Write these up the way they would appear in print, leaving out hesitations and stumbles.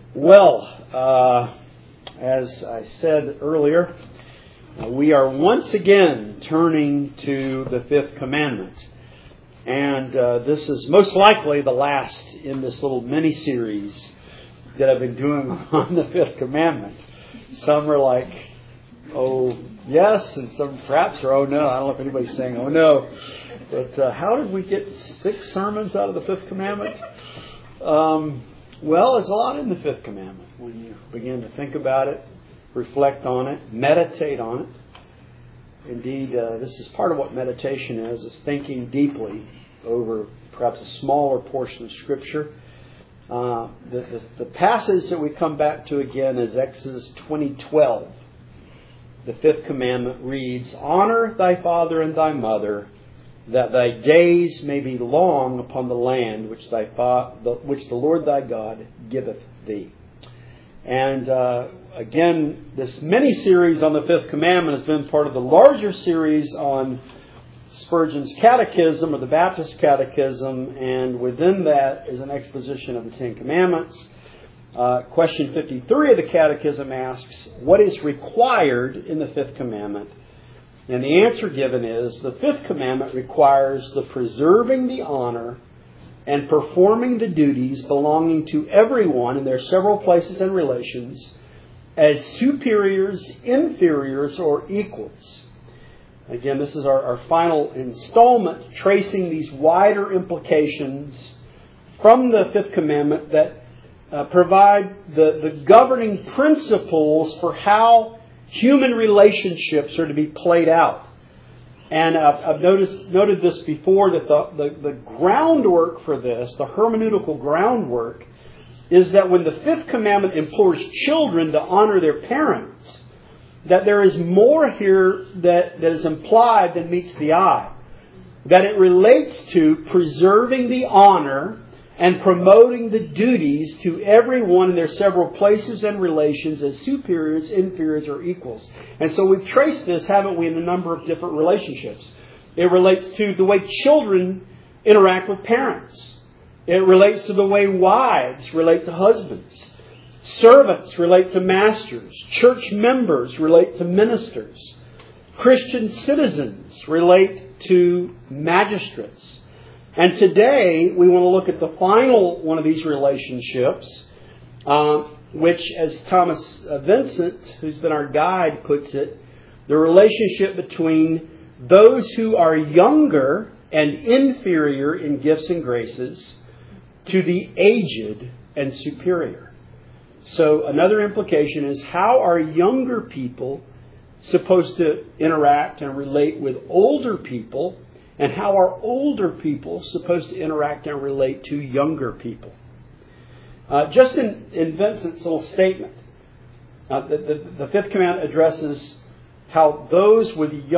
Well, as I said earlier, we are once again turning to the fifth commandment. And this is most likely the last in this little mini-series that I've been doing on the fifth commandment. Some are like, oh, yes, and some perhaps are, oh, no. I don't know if anybody's saying, oh, no. But how did we get 6 sermons out of the fifth commandment? Well, there's a lot in the fifth commandment when you begin to think about it, reflect on it, meditate on it. Indeed, this is part of what meditation is thinking deeply over perhaps a smaller portion of Scripture. The passage that we come back to again is Exodus 20:12. The fifth commandment reads, "Honor thy father and thy mother, that thy days may be long upon the land which the Lord thy God giveth thee." And again, this mini-series on the fifth commandment has been part of the larger series on Spurgeon's Catechism, or the Baptist Catechism, and within that is an exposition of the Ten Commandments. Question 53 of the Catechism asks, what is required in the fifth commandment? And the answer given is, the fifth commandment requires the preserving the honor and performing the duties belonging to everyone in their several places and relations as superiors, inferiors, or equals. Again, this is our final installment tracing these wider implications from the fifth commandment that provide the governing principles for how human relationships are to be played out. And I've noted this before, that the groundwork for this, the hermeneutical groundwork, is that when the fifth commandment implores children to honor their parents, that there is more here that is implied than meets the eye. That it relates to preserving the honor and promoting the duties to everyone in their several places and relations as superiors, inferiors, or equals. And so we've traced this, haven't we, in a number of different relationships. It relates to the way children interact with parents. It relates to the way wives relate to husbands. Servants relate to masters. Church members relate to ministers. Christian citizens relate to magistrates. And today, we want to look at the final one of these relationships, which, as Thomas Vincent, who's been our guide, puts it, the relationship between those who are younger and inferior in gifts and graces to the aged and superior. So another implication is, how are younger people supposed to interact and relate with older people? And how are older people supposed to interact and relate to younger people? Just in Vincent's little statement, the fifth commandment addresses how those with who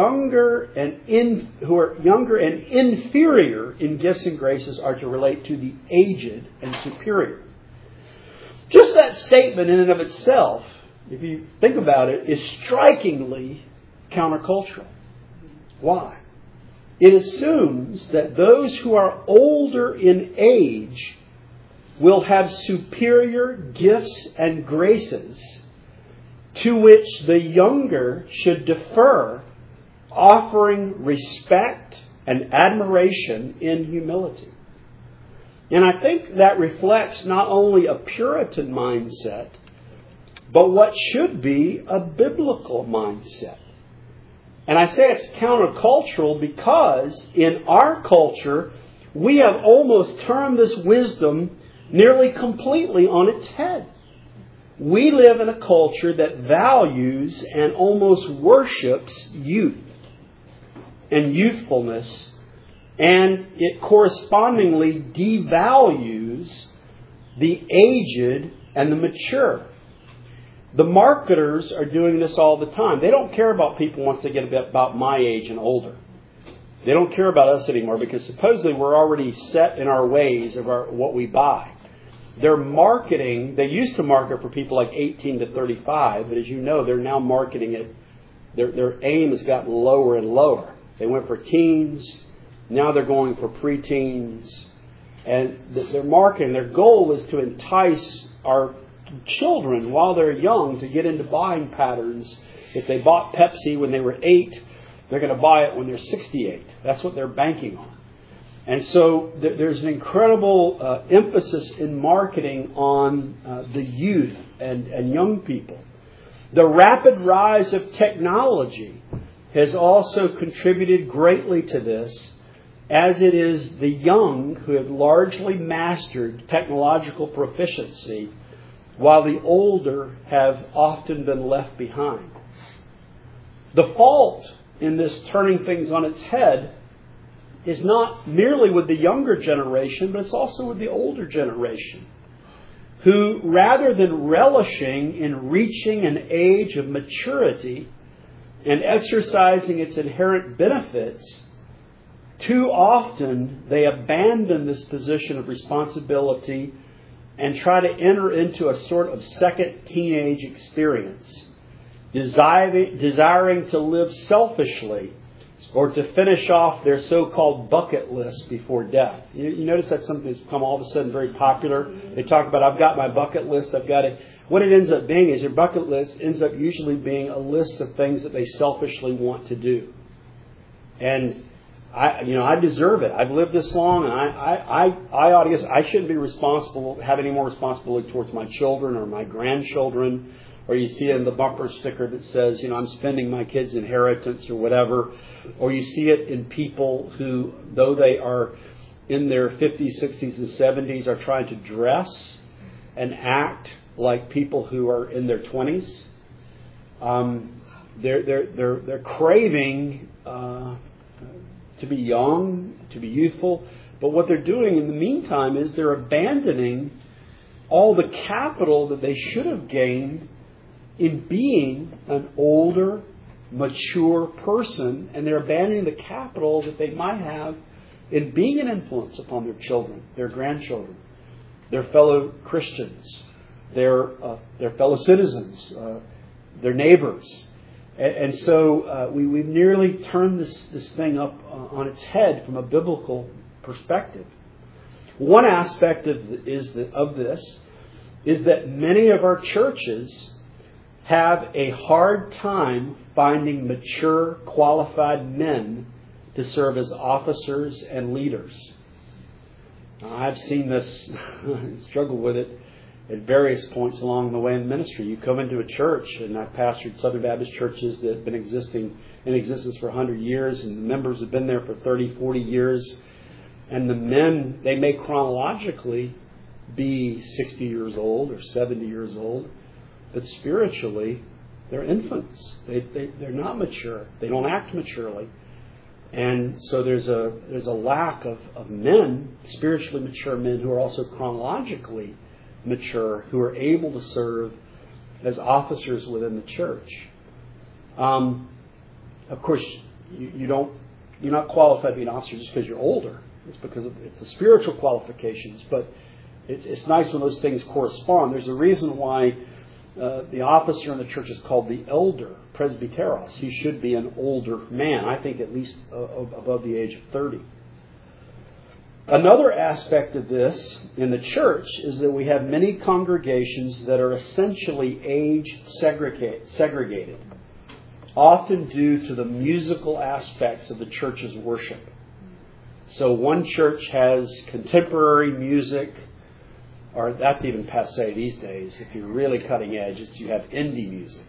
are younger and inferior in gifts and graces are to relate to the aged and superior. Just that statement in and of itself, if you think about it, is strikingly countercultural. Why? It assumes that those who are older in age will have superior gifts and graces to which the younger should defer, offering respect and admiration in humility. And I think that reflects not only a Puritan mindset, but what should be a biblical mindset. And I say it's countercultural because in our culture, we have almost turned this wisdom nearly completely on its head. We live in a culture that values and almost worships youth and youthfulness, and it correspondingly devalues the aged and the mature. The marketers are doing this all the time. They don't care about people once they get about my age and older. They don't care about us anymore because supposedly we're already set in our ways of what we buy. They're marketing. They used to market for people like 18 to 35, but as you know, they're now marketing it. Their aim has gotten lower and lower. They went for teens. Now they're going for preteens. And their marketing, their goal is to entice our children while they're young to get into buying patterns. If they bought Pepsi when they were 8, they're going to buy it when they're 68. That's what they're banking on. And so there's an incredible emphasis in marketing on the youth and young people. The rapid rise of technology has also contributed greatly to this, as it is the young who have largely mastered technological proficiency, while the older have often been left behind. The fault in this turning things on its head is not merely with the younger generation, but it's also with the older generation, who, rather than relishing in reaching an age of maturity and exercising its inherent benefits, too often they abandon this position of responsibility and try to enter into a sort of second teenage experience, desiring to live selfishly or to finish off their so-called bucket list before death. You notice that's something that's become all of a sudden very popular. They talk about, I've got my bucket list, I've got it. What it ends up being is your bucket list ends up usually being a list of things that they selfishly want to do. And I deserve it. I've lived this long, and I ought to guess I shouldn't be responsible, have any more responsibility towards my children or my grandchildren. Or you see it in the bumper sticker that says, I'm spending my kids' inheritance or whatever. Or you see it in people who, though they are in their 50s, 60s, and 70s, are trying to dress and act like people who are in their 20s. They're craving to be young, to be youthful. But what they're doing in the meantime is they're abandoning all the capital that they should have gained in being an older, mature person, and they're abandoning the capital that they might have in being an influence upon their children, their grandchildren, their fellow Christians, their fellow citizens, their neighbors. And so we've nearly turned this thing up on its head from a biblical perspective. One aspect of this is that many of our churches have a hard time finding mature, qualified men to serve as officers and leaders. I've seen this, struggle with it at various points along the way in ministry. You come into a church, and I've pastored Southern Baptist churches that have been in existence for 100 years, and the members have been there for 30, 40 years. And the men, they may chronologically be 60 years old or 70 years old, but spiritually, they're infants. They're not mature. They don't act maturely. And so there's a lack of men, spiritually mature men, who are also chronologically mature, who are able to serve as officers within the church. Of course, you're not qualified to be an officer just because you're older. It's because it's the spiritual qualifications. But it's nice when those things correspond. There's a reason why the officer in the church is called the elder, presbyteros. He should be an older man, I think at least above the age of 30. Another aspect of this in the church is that we have many congregations that are essentially age segregated, often due to the musical aspects of the church's worship. So one church has contemporary music, or that's even passé these days. If you're really cutting edge, you have indie music.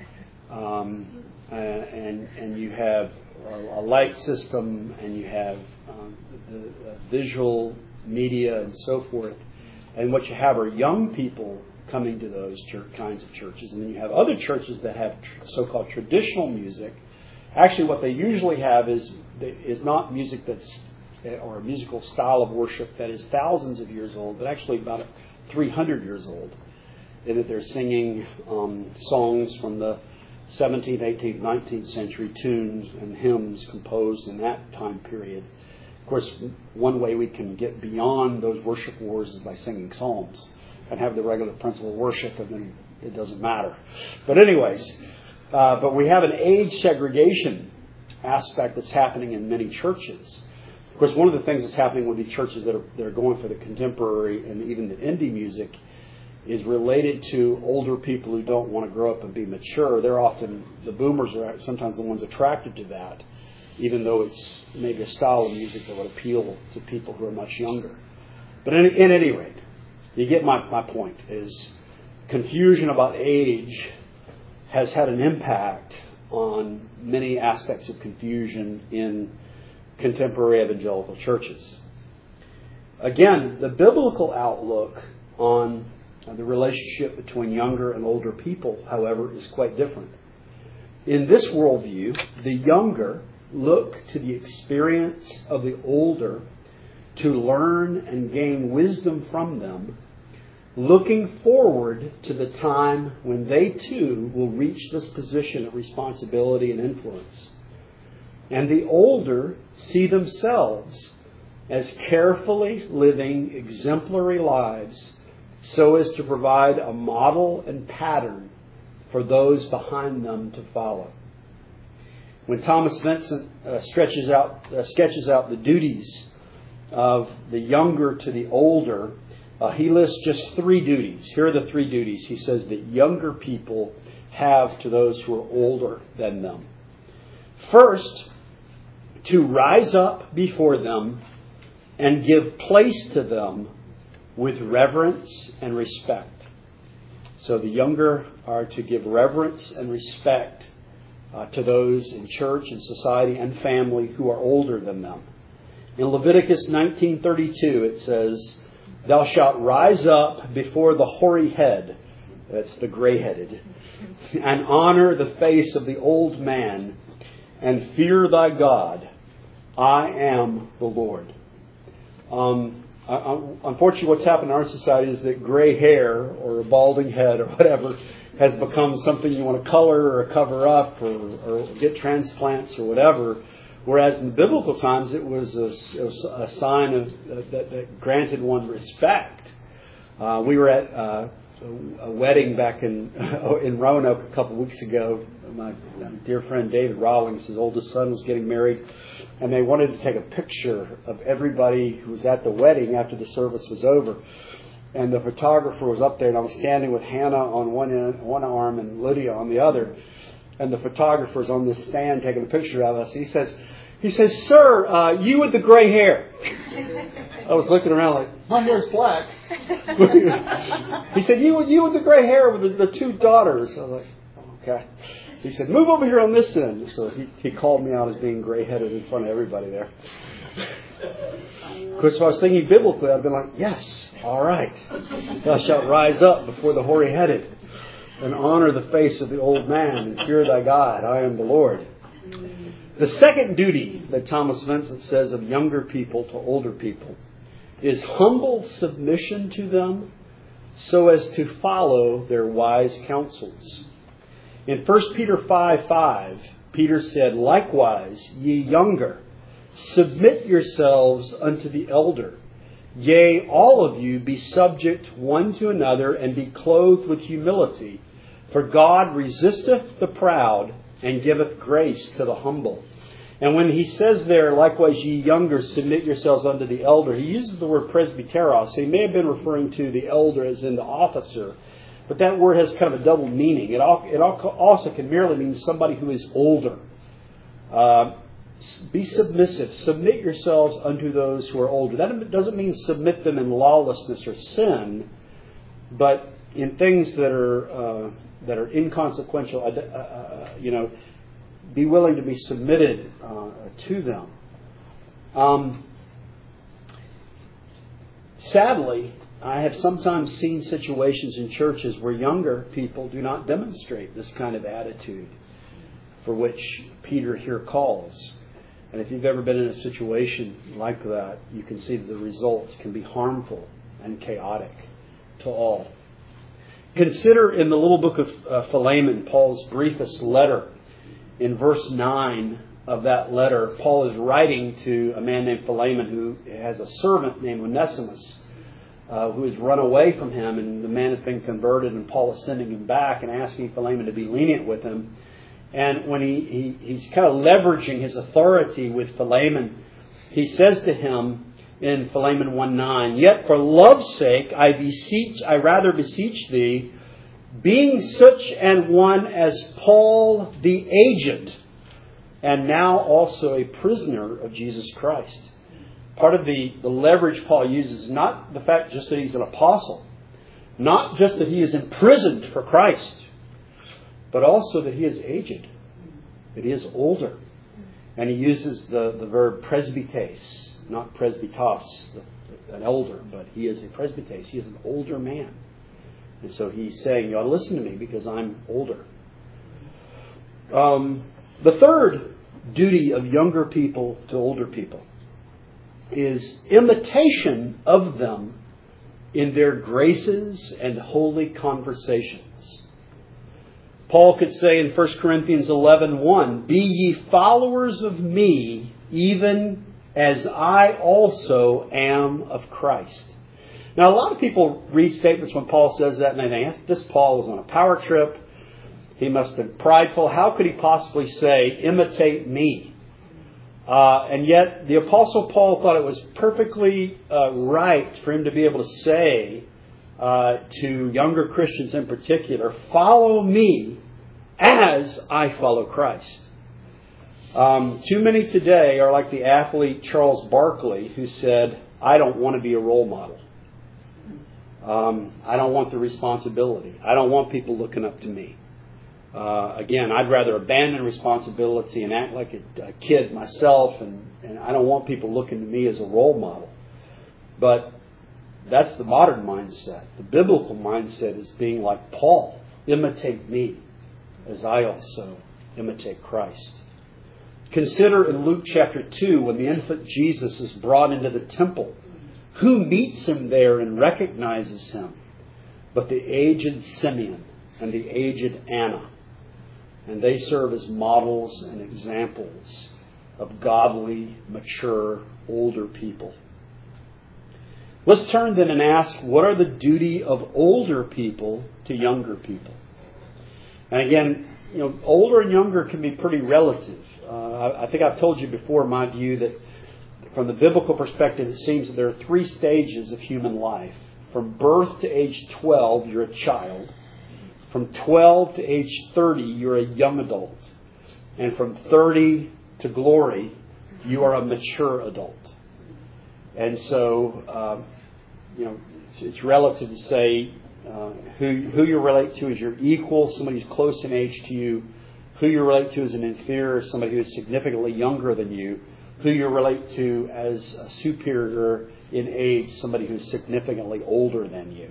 And you have a light system, and you have the visual media and so forth. And what you have are young people coming to those kinds of churches. And then you have other churches that have so-called traditional music. Actually, what they usually have is not music or a musical style of worship that is thousands of years old, but actually about 300 years old. And that they're singing songs from the 17th, 18th, 19th century, tunes and hymns composed in that time period. Of course, one way we can get beyond those worship wars is by singing psalms and have the regular principle of worship, and then it doesn't matter. But anyways, but we have an age segregation aspect that's happening in many churches. Of course, one of the things that's happening with the churches that are going for the contemporary and even the indie music is related to older people who don't want to grow up and be mature. They're often, the boomers are sometimes the ones attracted to that, even though it's maybe a style of music that would appeal to people who are much younger. But in any rate, you get my point, is confusion about age has had an impact on many aspects of confusion in contemporary evangelical churches. Again, the biblical outlook on the relationship between younger and older people, however, is quite different. In this worldview, the younger look to the experience of the older to learn and gain wisdom from them, looking forward to the time when they too will reach this position of responsibility and influence. And the older see themselves as carefully living exemplary lives so as to provide a model and pattern for those behind them to follow. When Thomas Vincent sketches out the duties of the younger to the older, he lists just 3 duties. Here are the 3 duties he says that younger people have to those who are older than them. First, to rise up before them and give place to them with reverence and respect. So the younger are to give reverence and respect to those in church and society and family who are older than them. In Leviticus 19:32 it says, "Thou shalt rise up before the hoary head," that's the gray-headed, "and honor the face of the old man, and fear thy God. I am the Lord." Unfortunately, what's happened in our society is that gray hair or a balding head or whatever has become something you want to color or cover up or get transplants or whatever. Whereas in the biblical times, it was a sign of that granted one respect. We were at a wedding back in Roanoke a couple of weeks ago. My dear friend David Rawlings, his oldest son, was getting married, and they wanted to take a picture of everybody who was at the wedding after the service was over. And the photographer was up there, and I was standing with Hannah on one arm and Lydia on the other. And the photographer's on this stand taking a picture of us. He says, "Sir, you with the gray hair." I was looking around like, "My hair's black." He said, you with the gray hair with the 2 daughters. I was like, "Okay." He said, "Move over here on this end." So he called me out as being gray-headed in front of everybody there. Of course, if I was thinking biblically, I'd have been like, "Yes, all right. Thou shalt rise up before the hoary-headed and honor the face of the old man and fear thy God. I am the Lord." The second duty that Thomas Vincent says of younger people to older people is humble submission to them so as to follow their wise counsels. In 1 Peter 5:5, Peter said, "Likewise, ye younger, submit yourselves unto the elder. Yea, all of you be subject one to another, and be clothed with humility. For God resisteth the proud, and giveth grace to the humble." And when he says there, "Likewise, ye younger, submit yourselves unto the elder," he uses the word presbyteros. So he may have been referring to the elder as in the officer. But that word has kind of a double meaning. It also can merely mean somebody who is older. Be submissive. Submit yourselves unto those who are older. That doesn't mean submit them in lawlessness or sin, but in things that are inconsequential. Be willing to be submitted to them. Sadly, I have sometimes seen situations in churches where younger people do not demonstrate this kind of attitude for which Peter here calls. And if you've ever been in a situation like that, you can see that the results can be harmful and chaotic to all. Consider in the little book of Philemon, Paul's briefest letter. In verse 9 of that letter, Paul is writing to a man named Philemon who has a servant named Onesimus who has run away from him, and the man has been converted, and Paul is sending him back and asking Philemon to be lenient with him. And when he's kind of leveraging his authority with Philemon, he says to him, in Philemon 1:9. Yet for love's sake I rather beseech thee, being such an one as Paul the aged, and now also a prisoner of Jesus Christ. Part of the leverage Paul uses is not the fact just that he's an apostle, not just that he is imprisoned for Christ, but also that he is aged, that he is older. And he uses the verb presbytes, not presbytos, an elder, but he is a presbytes. He is an older man. And so he's saying, you ought to listen to me because I'm older. The third duty of younger people to older people is imitation of them in their graces and holy conversations. Paul could say in 1 Corinthians 11:1, be ye followers of me, even as I also am of Christ. Now, a lot of people read statements when Paul says that and they think, this Paul was on a power trip. He must have been prideful. How could he possibly say, imitate me? And yet, the Apostle Paul thought it was perfectly right for him to be able to say to younger Christians in particular, follow me as I follow Christ. Too many today are like the athlete Charles Barkley, who said, I don't want to be a role model. I don't want the responsibility. I don't want people looking up to me. Again, I'd rather abandon responsibility and act like a kid myself, and I don't want people looking to me as a role model. But that's the modern mindset. The biblical mindset is being like Paul. Imitate me as I also imitate Christ. Consider in Luke chapter 2, when the infant Jesus is brought into the temple, who meets him there and recognizes him but the aged Simeon and the aged Anna. And they serve as models and examples of godly, mature, older people. Let's turn then and ask, what are the duty of older people to younger people? And again, older and younger can be pretty relative. I think I've told you before my view that from the biblical perspective, it seems that there are 3 stages of human life. From birth to age 12, you're a child. From 12 to age 30, you're a young adult. And from 30 to glory, you are a mature adult. And so, it's relative to say who you relate to as your equal, somebody who's close in age to you, who you relate to as an inferior, somebody who is significantly younger than you, who you relate to as a superior in age, somebody who's significantly older than you.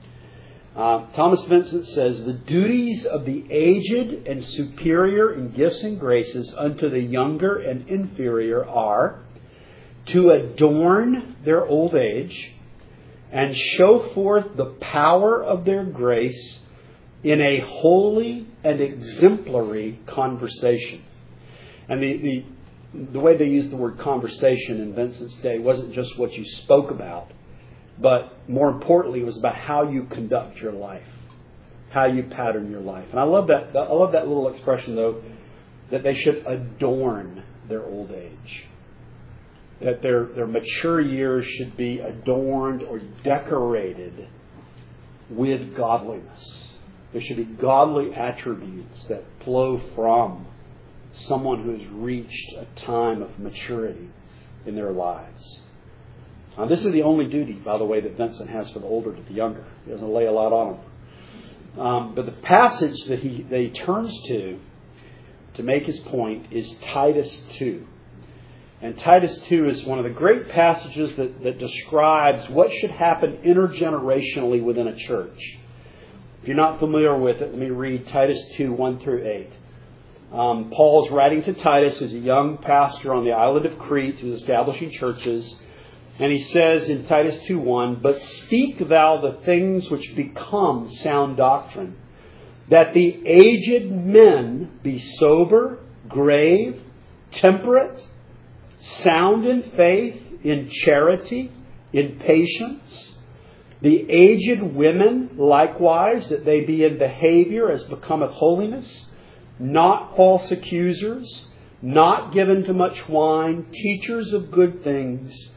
Thomas Vincent says, the duties of the aged and superior in gifts and graces unto the younger and inferior are to adorn their old age and show forth the power of their grace in a holy and exemplary conversation. And the way they used the word conversation in Vincent's day wasn't just what you spoke about, but more importantly, it was about how you conduct your life, how you pattern your life. And I love that. I love that little expression, though, that they should adorn their old age. That their mature years should be adorned or decorated with godliness. There should be godly attributes that flow from someone who has reached a time of maturity in their lives. This is the only duty, by the way, that Vincent has for the older to the younger. He doesn't lay a lot on them. But the passage that he turns to make his point is Titus 2. And Titus 2 is one of the great passages that describes what should happen intergenerationally within a church. If you're not familiar with it, let me read Titus 2, 1 through 8. Paul's writing to Titus as a young pastor on the island of Crete who's establishing churches. And he says in Titus 2:1, but speak thou the things which become sound doctrine, that the aged men be sober, grave, temperate, sound in faith, in charity, in patience. The aged women likewise, that they be in behavior as becometh holiness, not false accusers, not given to much wine, teachers of good things,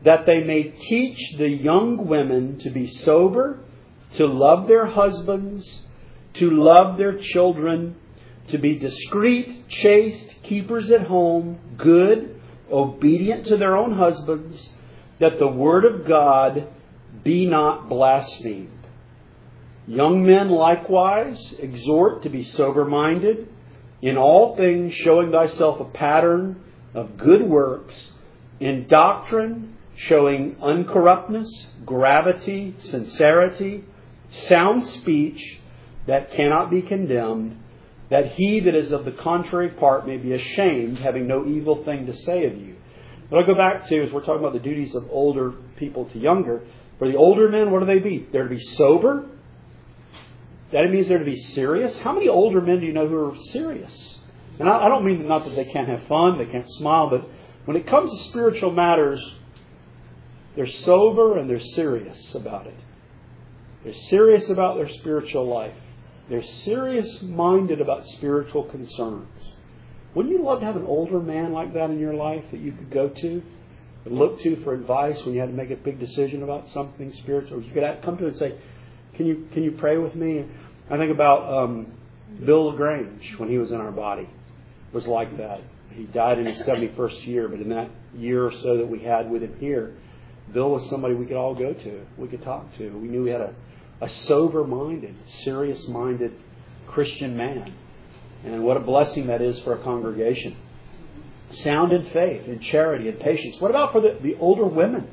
that they may teach the young women to be sober, to love their husbands, to love their children, to be discreet, chaste, keepers at home, good, obedient to their own husbands, that the word of God be not blasphemed. Young men likewise exhort to be sober-minded, in all things showing thyself a pattern of good works, in doctrine showing uncorruptness, gravity, sincerity, sound speech that cannot be condemned, that he that is of the contrary part may be ashamed, having no evil thing to say of you. What I'll go back to is we're talking about the duties of older people to younger. For the older men, what do they be? They're to be sober. That means they're to be serious. How many older men do you know who are serious? And I don't mean not that they can't have fun, they can't smile, but when it comes to spiritual matters, they're sober and they're serious about it. They're serious about their spiritual life. They're serious-minded about spiritual concerns. Wouldn't you love to have an older man like that in your life that you could go to and look to for advice when you had to make a big decision about something spiritual? You could come to and say, Can you pray with me? I think about Bill LaGrange when he was in our body. It was like that. He died in his 71st year, but in that year or so that we had with him here, Bill was somebody we could all go to, we could talk to. We knew we had a sober-minded, serious-minded Christian man. And what a blessing that is for a congregation. Sound in faith, in charity, and patience. What about for the older women?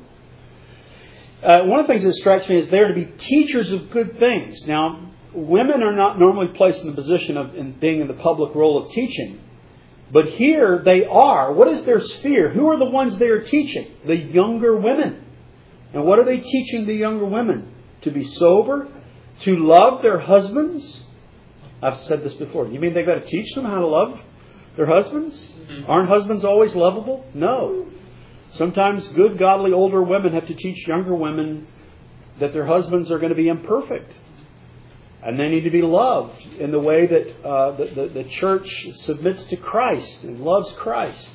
One of the things that strikes me is they're to be teachers of good things. Now, women are not normally placed in the position of being in the public role of teaching. But here they are. What is their sphere? Who are the ones they are teaching? The younger women. And what are they teaching the younger women? To be sober, to love their husbands. I've said this before. You mean they've got to teach them how to love their husbands? Mm-hmm. Aren't husbands always lovable? No. Sometimes good, godly, older women have to teach younger women that their husbands are going to be imperfect. And they need to be loved in the way that the church submits to Christ and loves Christ.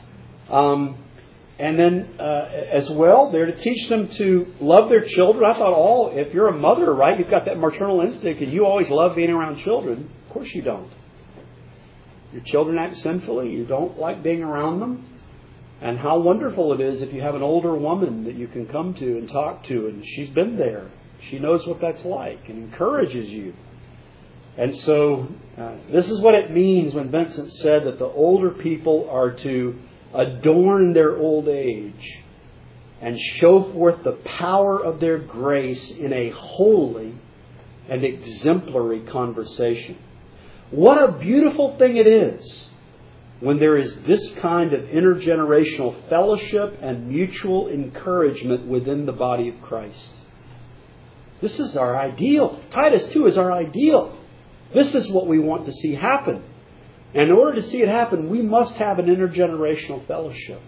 And then as well, they're to teach them to love their children. I thought if you're a mother, right, you've got that maternal instinct and you always love being around children. Of course you don't. Your children act sinfully. You don't like being around them. And how wonderful it is if you have an older woman that you can come to and talk to, and she's been there. She knows what that's like and encourages you. And so this is what it means when Vincent said that the older people are to adorn their old age and show forth the power of their grace in a holy and exemplary conversation. What a beautiful thing it is when there is this kind of intergenerational fellowship and mutual encouragement within the body of Christ. This is our ideal. Titus 2 is our ideal. This is what we want to see happen. And in order to see it happen, we must have an intergenerational fellowship.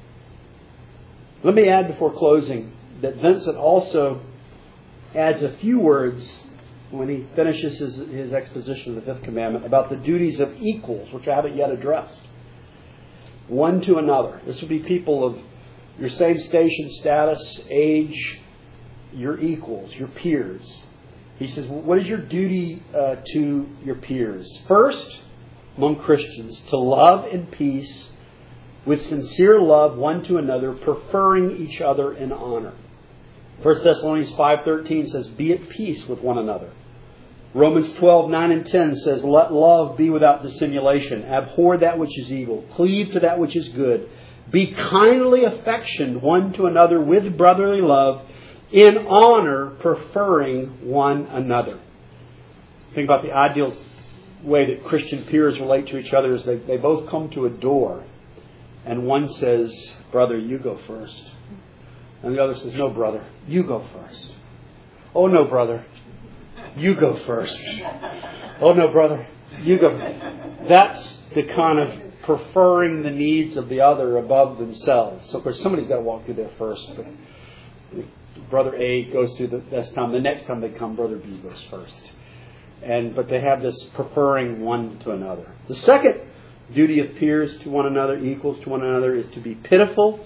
Let me add before closing that Vincent also adds a few words when he finishes his exposition of the fifth commandment about the duties of equals, which I haven't yet addressed. One to another. This would be people of your same station, status, age, your equals, your peers. He says, what is your duty to your peers? First, among Christians, to love in peace with sincere love one to another, preferring each other in honor. 1 Thessalonians 5:13 says, be at peace with one another. Romans 12:9 and 10 says, let love be without dissimulation. Abhor that which is evil. Cleave to that which is good. Be kindly affectioned one to another with brotherly love, in honor, preferring one another. Think about the ideal way that Christian peers relate to each other is they both come to a door, and one says, brother, you go first. And the other says, no, brother, you go first. Oh, no, brother, you go first. Oh, no, brother, you go. That's the kind of preferring the needs of the other above themselves. So, of course, somebody's got to walk through there first. But Brother A goes through the best time. The next time they come, Brother B goes first. But they have this preferring one to another. The second duty of peers to one another, equals to one another, is to be pitiful,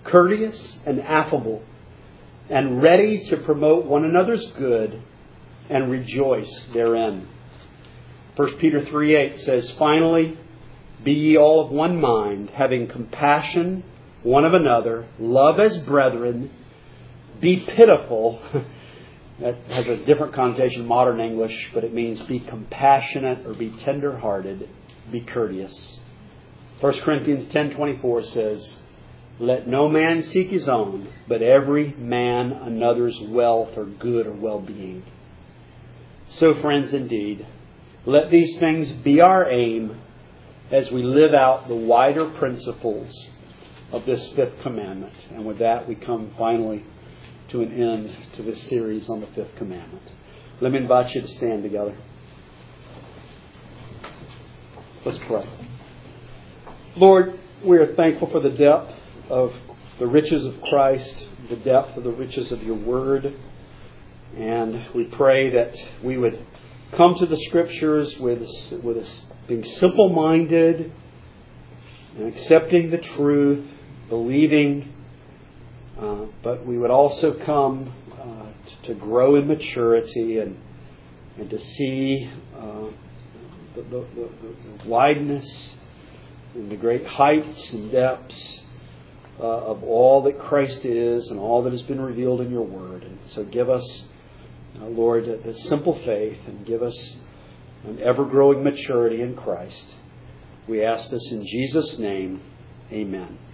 courteous and affable, and ready to promote one another's good and rejoice therein. 1 Peter 3:8 says, Finally, be ye all of one mind, having compassion one of another, love as brethren, be pitiful. That has a different connotation in modern English, but it means be compassionate or be tender-hearted, be courteous. 1 Corinthians 10:24 says, Let no man seek his own, but every man another's wealth or good or well-being. So, friends, indeed, let these things be our aim as we live out the wider principles of this fifth commandment. And with that, we come finally to an end to this series on the fifth commandment. Let me invite you to stand together. Let's pray. Lord, we are thankful for the depth of the riches of Christ, the depth of the riches of your word. And we pray that we would come to the Scriptures with being simple-minded and accepting the truth, believing, but we would also come to grow in maturity and to see the wideness and the great heights and depths of all that Christ is and all that has been revealed in your Word. And so give us, Lord, the simple faith, and give us an ever-growing maturity in Christ. We ask this in Jesus' name. Amen.